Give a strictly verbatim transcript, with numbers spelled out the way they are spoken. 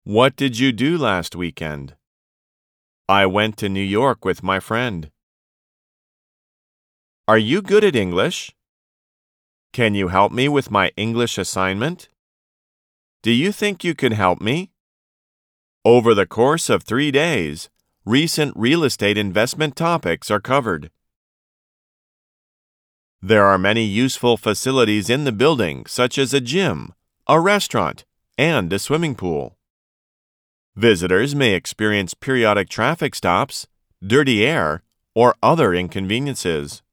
What did you do last weekend? I went to New York with my friend. Are you good at English? Can you help me with my English assignment? Do you think you could help me? Over the course of three days, recent real estate investment topics are covered. There are many useful facilities in the building, such as a gym, a restaurant, and a swimming pool. Visitors may experience periodic traffic stops, dirty air, or other inconveniences.